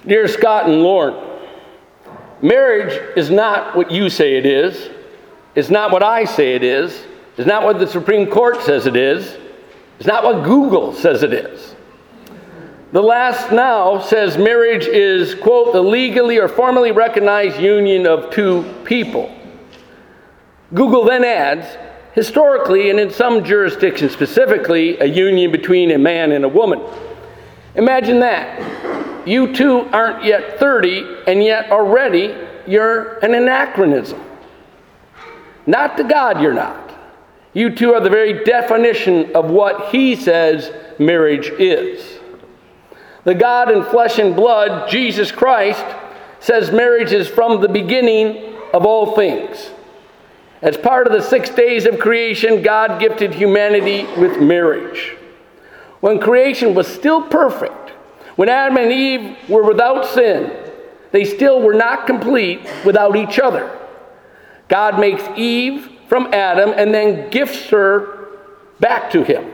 Dear Scott and Lauren, marriage is not what you say it is. It's not what I say it is. It's not what the Supreme Court says it is. It's not what Google says it is. The Last Now says marriage is, quote, the legally or formally recognized union of two people. Google then adds, historically and in some jurisdictions specifically, a union between a man and a woman. Imagine that. You two aren't yet 30, and yet already you're an anachronism. Not to God, you're not. You two are the very definition of what He says marriage is. The God in flesh and blood, Jesus Christ, says marriage is from the beginning of all things. As part of the 6 days of creation, God gifted humanity with marriage. When creation was still perfect, when Adam and Eve were without sin, they still were not complete without each other. God makes Eve from Adam and then gifts her back to him.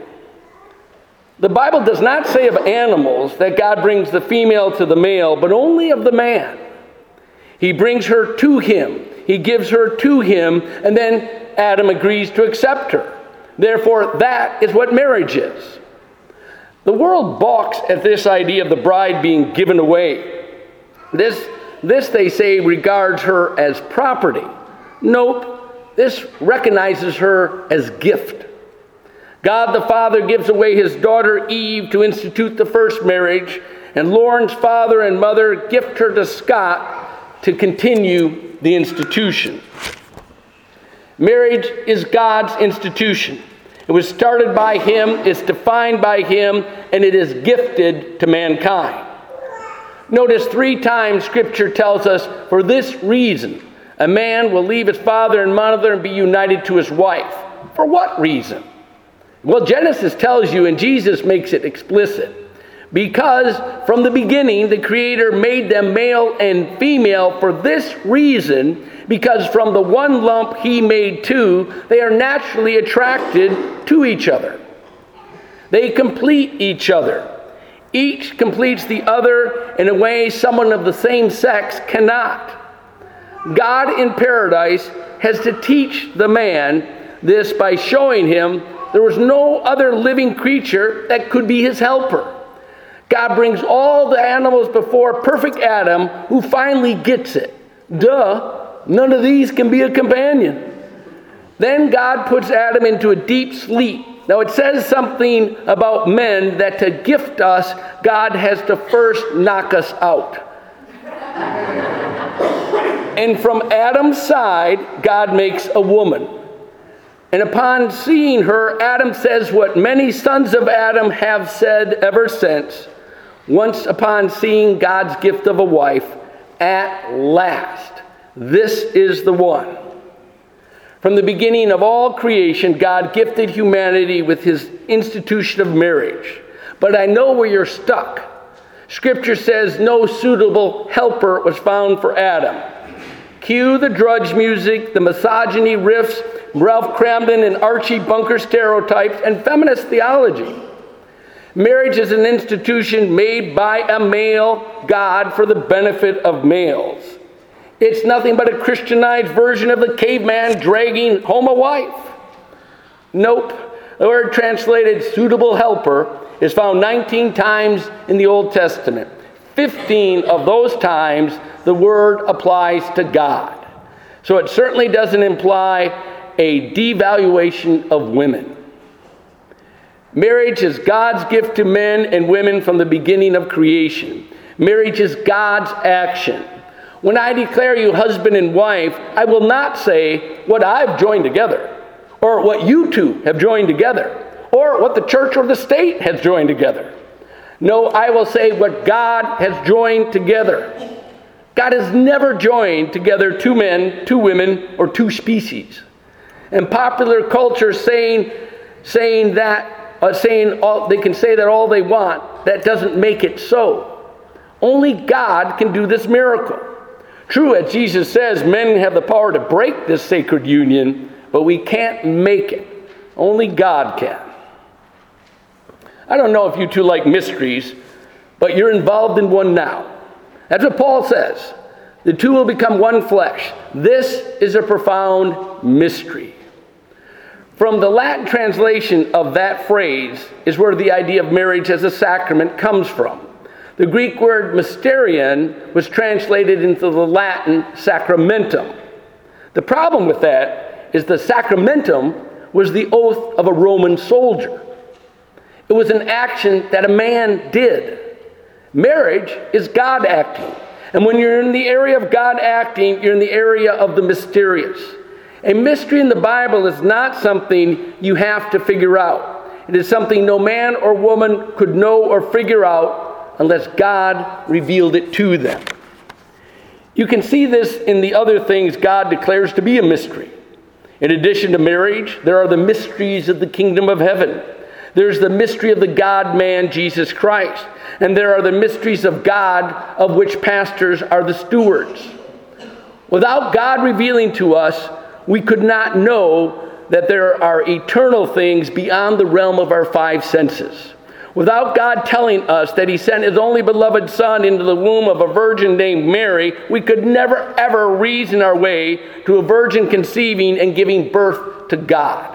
The Bible does not say of animals that God brings the female to the male, but only of the man. He brings her to him. He gives her to him, and then Adam agrees to accept her. Therefore, that is what marriage is. The world balks at this idea of the bride being given away. This they say regards her as property. Nope, this recognizes her as gift. God the Father gives away his daughter Eve to institute the first marriage, and Lauren's father and mother gift her to Scott to continue the institution. Marriage is God's institution. It was started by him, it's defined by him, and it is gifted to mankind. Notice 3 times Scripture tells us, for this reason, a man will leave his father and mother and be united to his wife. For what reason? Well, Genesis tells you, and Jesus makes it explicit. Because from the beginning, the Creator made them male and female for this reason, because from the one lump he made two, they are naturally attracted to each other. They complete each other. Each completes the other in a way someone of the same sex cannot. God in paradise has to teach the man this by showing him there was no other living creature that could be his helper. God brings all the animals before perfect Adam, who finally gets it. Duh, none of these can be a companion. Then God puts Adam into a deep sleep. Now it says something about men that to gift us, God has to first knock us out. And from Adam's side, God makes a woman. And upon seeing her, Adam says what many sons of Adam have said ever since. Once upon seeing God's gift of a wife, at last, this is the one. From the beginning of all creation, God gifted humanity with his institution of marriage. But I know where you're stuck. Scripture says no suitable helper was found for Adam. Cue the drudge music, the misogyny riffs, Ralph Cramden and Archie Bunker stereotypes, and feminist theology. Marriage is an institution made by a male God for the benefit of males. It's nothing but a Christianized version of the caveman dragging home a wife. Nope. The word translated suitable helper is found 19 times in the Old Testament. 15 of those times the word applies to God. So it certainly doesn't imply a devaluation of women. Marriage is God's gift to men and women from the beginning of creation. Marriage is God's action. When I declare you husband and wife, I will not say what I've joined together, or what you two have joined together, or what the church or the state has joined together. No, I will say what God has joined together. God has never joined together 2 men, 2 women, or 2 species. And popular culture saying that they can say that all they want, that doesn't make it so. Only God can do this miracle. True, as Jesus says, men have the power to break this sacred union, but we can't make it. Only God can. I don't know if you two like mysteries, but you're involved in one now. That's what Paul says. The two will become one flesh. This is a profound mystery. From the Latin translation of that phrase is where the idea of marriage as a sacrament comes from. The Greek word mysterion was translated into the Latin sacramentum. The problem with that is the sacramentum was the oath of a Roman soldier. It was an action that a man did. Marriage is God acting. And when you're in the area of God acting, you're in the area of the mysterious. A mystery in the Bible is not something you have to figure out. It is something no man or woman could know or figure out unless God revealed it to them. You can see this in the other things God declares to be a mystery. In addition to marriage, there are the mysteries of the kingdom of heaven. There's the mystery of the God-man, Jesus Christ. And there are the mysteries of God, of which pastors are the stewards. Without God revealing to us, we could not know that there are eternal things beyond the realm of our five senses. Without God telling us that He sent His only beloved Son into the womb of a virgin named Mary, we could never ever reason our way to a virgin conceiving and giving birth to God.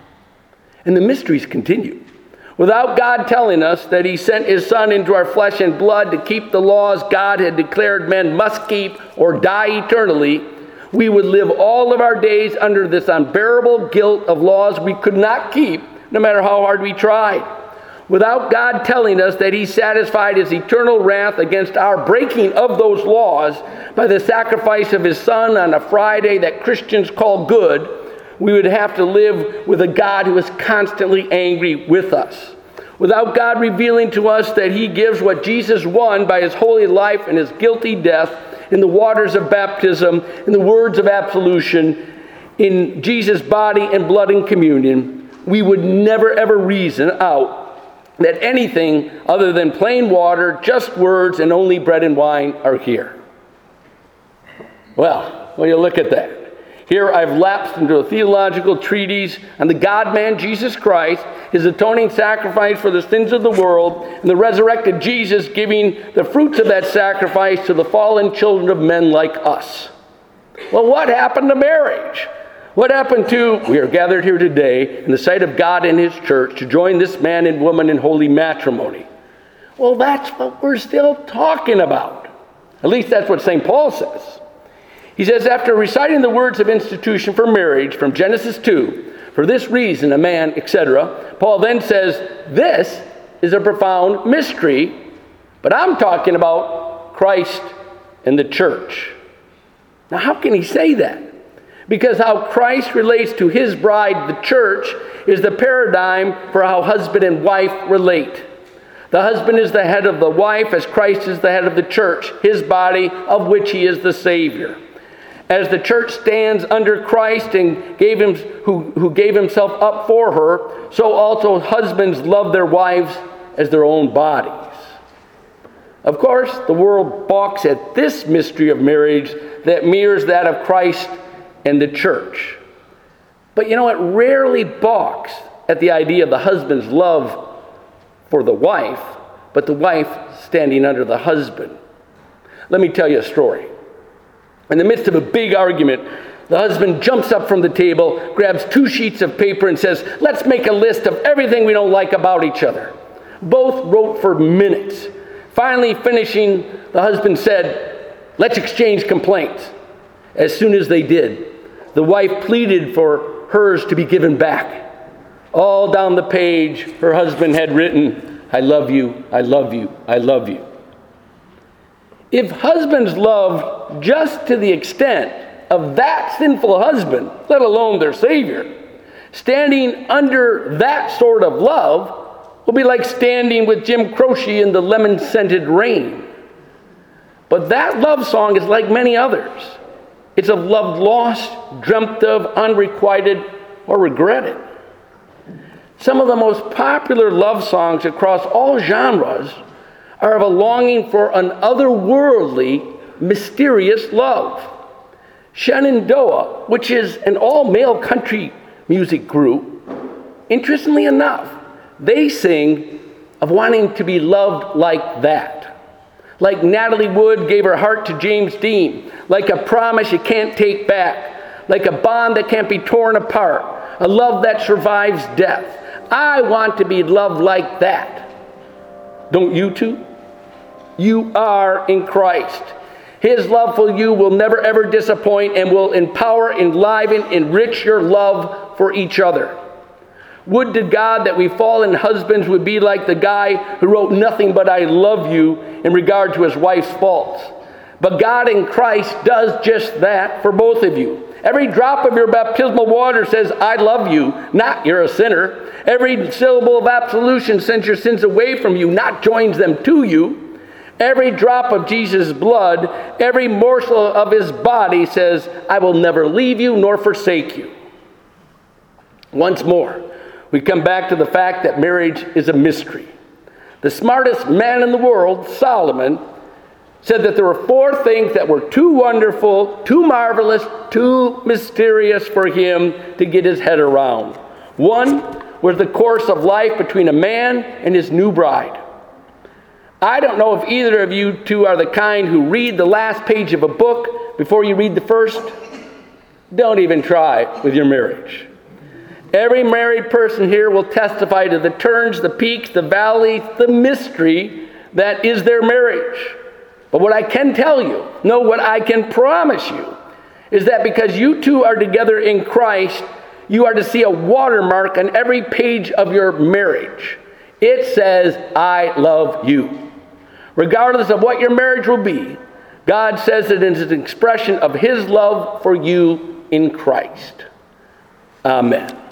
And the mysteries continue. Without God telling us that He sent His Son into our flesh and blood to keep the laws God had declared men must keep or die eternally, we would live all of our days under this unbearable guilt of laws we could not keep, no matter how hard we tried. Without God telling us that He satisfied His eternal wrath against our breaking of those laws by the sacrifice of His Son on a Friday that Christians call good, we would have to live with a God who is constantly angry with us. Without God revealing to us that He gives what Jesus won by His holy life and His guilty death in the waters of baptism, in the words of absolution, in Jesus' body and blood in communion, we would never ever reason out that anything other than plain water, just words, and only bread and wine are here. Well, when you look at that, here I've lapsed into a theological treatise on the God-man Jesus Christ, His atoning sacrifice for the sins of the world, and the resurrected Jesus giving the fruits of that sacrifice to the fallen children of men like us. Well, what happened to marriage? What happened to, we are gathered here today in the sight of God and His church to join this man and woman in holy matrimony? Well, that's what we're still talking about. At least that's what St. Paul says. He says, after reciting the words of institution for marriage from Genesis 2, for this reason a man, etc., Paul then says, this is a profound mystery, but I'm talking about Christ and the church. Now, how can he say that? Because how Christ relates to His bride, the church, is the paradigm for how husband and wife relate. The husband is the head of the wife as Christ is the head of the church, His body, of which He is the Savior. As the church stands under Christ and who gave Himself up for her, so also husbands love their wives as their own bodies. Of course, the world balks at this mystery of marriage that mirrors that of Christ and the church. But it rarely balks at the idea of the husband's love for the wife, but the wife standing under the husband. Let me tell you a story. In the midst of a big argument, the husband jumps up from the table, grabs 2 sheets of paper and says, let's make a list of everything we don't like about each other. Both wrote for minutes. Finally finishing, the husband said, let's exchange complaints. As soon as they did, the wife pleaded for hers to be given back. All down the page, her husband had written, I love you, I love you, I love you. If husbands loved just to the extent of that sinful husband, let alone their Savior, standing under that sort of love will be like standing with Jim Croce in the lemon-scented rain. But that love song is like many others. It's of love lost, dreamt of, unrequited, or regretted. Some of the most popular love songs across all genres are of a longing for an otherworldly, mysterious love. Shenandoah, which is an all-male country music group, interestingly enough, they sing of wanting to be loved like that. Like Natalie Wood gave her heart to James Dean. Like a promise you can't take back. Like a bond that can't be torn apart. A love that survives death. I want to be loved like that. Don't you too? You are in Christ. His love for you will never ever disappoint and will empower, enliven, enrich your love for each other. Would to God that we fallen husbands would be like the guy who wrote nothing but I love you in regard to his wife's faults. But God in Christ does just that for both of you. Every drop of your baptismal water says, I love you, not you're a sinner. Every syllable of absolution sends your sins away from you, not joins them to you. Every drop of Jesus' blood, every morsel of his body says, I will never leave you nor forsake you. Once more, we come back to the fact that marriage is a mystery. The smartest man in the world, Solomon, said that there were 4 things that were too wonderful, too marvelous, too mysterious for him to get his head around. 1 was the course of life between a man and his new bride. I don't know if either of you two are the kind who read the last page of a book before you read the first. Don't even try with your marriage. Every married person here will testify to the turns, the peaks, the valleys, the mystery that is their marriage. But what I can tell you, no, what I can promise you, is that because you two are together in Christ, you are to see a watermark on every page of your marriage. It says, I love you. Regardless of what your marriage will be, God says it is an expression of his love for you in Christ. Amen.